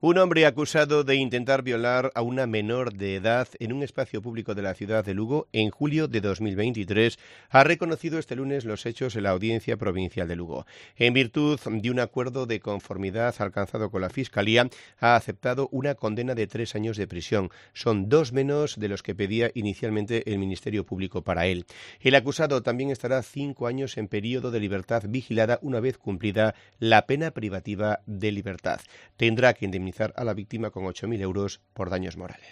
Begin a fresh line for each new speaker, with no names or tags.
Un hombre acusado de intentar violar a una menor de edad en un espacio público de la ciudad de Lugo en julio de 2023 ha reconocido este lunes los hechos en la Audiencia Provincial de Lugo. En virtud de un acuerdo de conformidad alcanzado con la Fiscalía, ha aceptado una condena de 3 años de prisión. Son 2 menos de los que pedía inicialmente el Ministerio Público para él. El acusado también estará 5 años en período de libertad vigilada una vez cumplida la pena privativa de libertad. Tendrá que indemnizar a la víctima con 8.000 euros por daños morales.